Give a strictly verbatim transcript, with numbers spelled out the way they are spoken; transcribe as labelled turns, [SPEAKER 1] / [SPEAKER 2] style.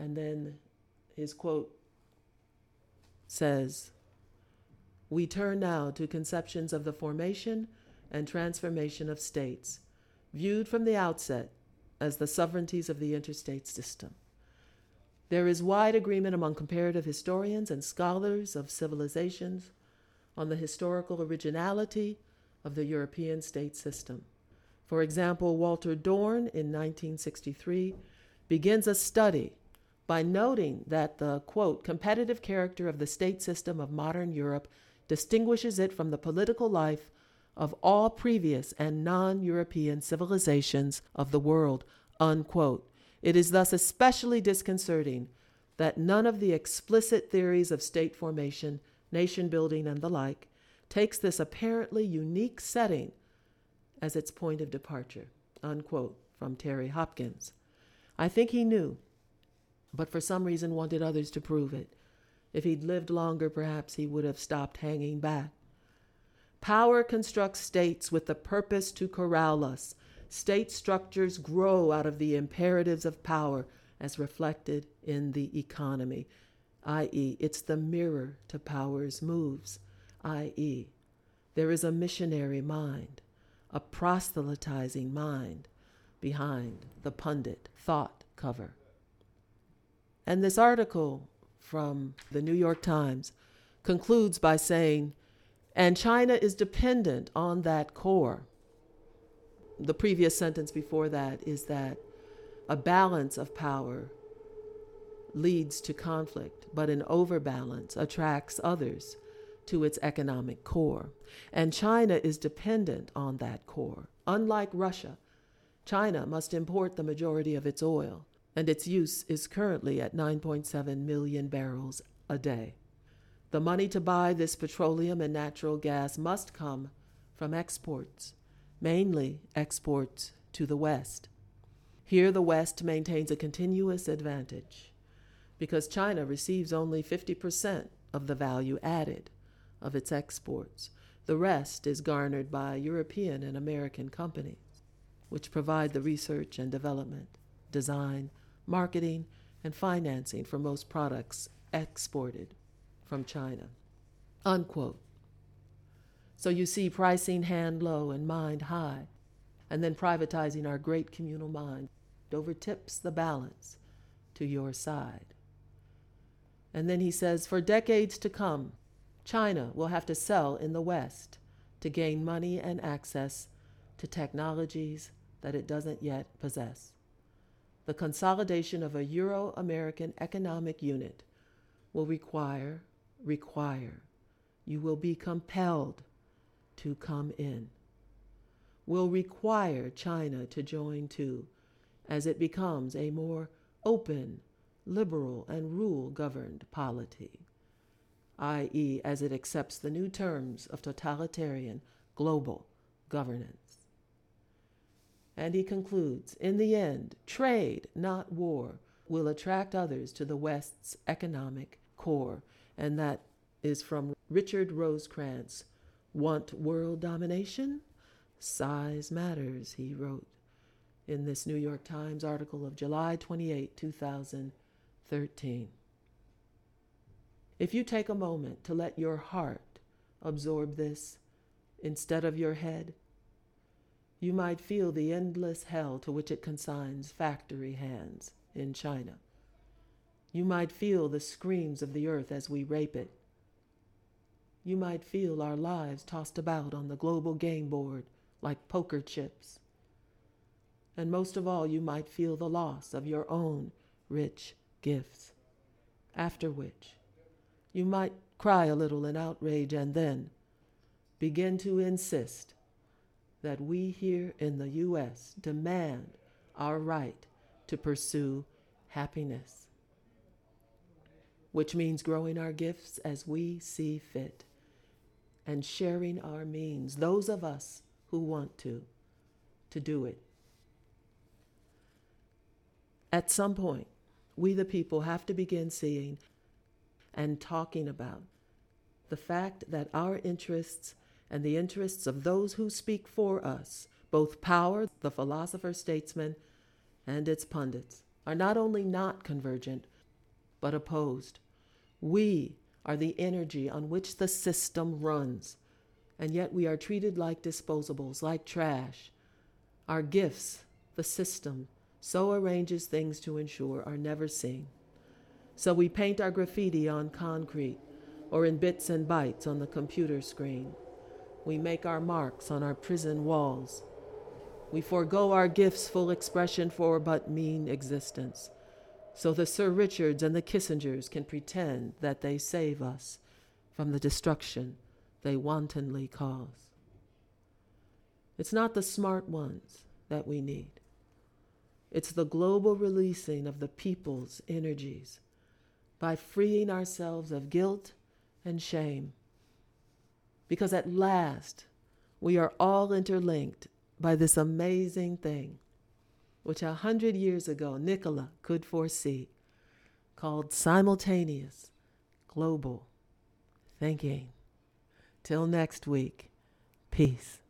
[SPEAKER 1] And then his quote says, "We turn now to conceptions of the formation and transformation of states, viewed from the outset as the sovereignties of the interstate system. There is wide agreement among comparative historians and scholars of civilizations on the historical originality of the European state system. For example, Walter Dorn in nineteen sixty-three begins a study by noting that the, quote, competitive character of the state system of modern Europe distinguishes it from the political life of all previous and non-European civilizations of the world, unquote. It is thus especially disconcerting that none of the explicit theories of state formation, nation building, and the like takes this apparently unique setting as its point of departure," unquote, from Terry Hopkins. I think he knew, but for some reason wanted others to prove it. If he'd lived longer, perhaps he would have stopped hanging back. Power constructs states with the purpose to corral us. State structures grow out of the imperatives of power as reflected in the economy, that is, it's the mirror to power's moves, that is, there is a missionary mind, a proselytizing mind behind the pundit thought cover. And this article from the New York Times concludes by saying, "And China is dependent on that core." The previous sentence before that is that a balance of power leads to conflict, but an overbalance attracts others to its economic core. And China is dependent on that core. Unlike Russia, China must import the majority of its oil, and its use is currently at nine point seven million barrels a day. The money to buy this petroleum and natural gas must come from exports, mainly exports to the West. Here the West maintains a continuous advantage because China receives only fifty percent of the value added of its exports. The rest is garnered by European and American companies, which provide the research and development, design, marketing, and financing for most products exported from China, unquote. So you see, pricing hand low and mind high, and then privatizing our great communal mind overtips the balance to your side. And then he says, for decades to come, China will have to sell in the West to gain money and access to technologies that it doesn't yet possess. The consolidation of a Euro-American economic unit will require, require, you will be compelled to come in, will require China to join too, as it becomes a more open, liberal, and rule-governed polity, that is, as it accepts the new terms of totalitarian global governance. And he concludes, in the end, trade, not war, will attract others to the West's economic core. And that is from Richard Rosecrans. Want world domination? Size matters, he wrote in this New York Times article of July twenty-eighth, two thousand thirteen. If you take a moment to let your heart absorb this instead of your head, you might feel the endless hell to which it consigns factory hands in China. You might feel the screams of the earth as we rape it. You might feel our lives tossed about on the global game board like poker chips. And most of all, you might feel the loss of your own rich gifts. After which, you might cry a little in outrage and then begin to insist that we here in the U S demand our right to pursue happiness, which means growing our gifts as we see fit and sharing our means, those of us who want to, to do it. At some point, we the people have to begin seeing and talking about the fact that our interests and the interests of those who speak for us, both power, the philosopher, statesman, and its pundits, are not only not convergent, but opposed. We are the energy on which the system runs, and yet we are treated like disposables, like trash. Our gifts, the system, so arranges things to ensure are never seen. So we paint our graffiti on concrete or in bits and bytes on the computer screen. We make our marks on our prison walls. We forego our gifts' full expression for but mean existence, so the Sir Richards and the Kissingers can pretend that they save us from the destruction they wantonly cause. It's not the smart ones that we need. It's the global releasing of the people's energies by freeing ourselves of guilt and shame. Because at last, we are all interlinked by this amazing thing, which a hundred years ago Nikola could foresee, called simultaneous global thinking. Till next week, peace.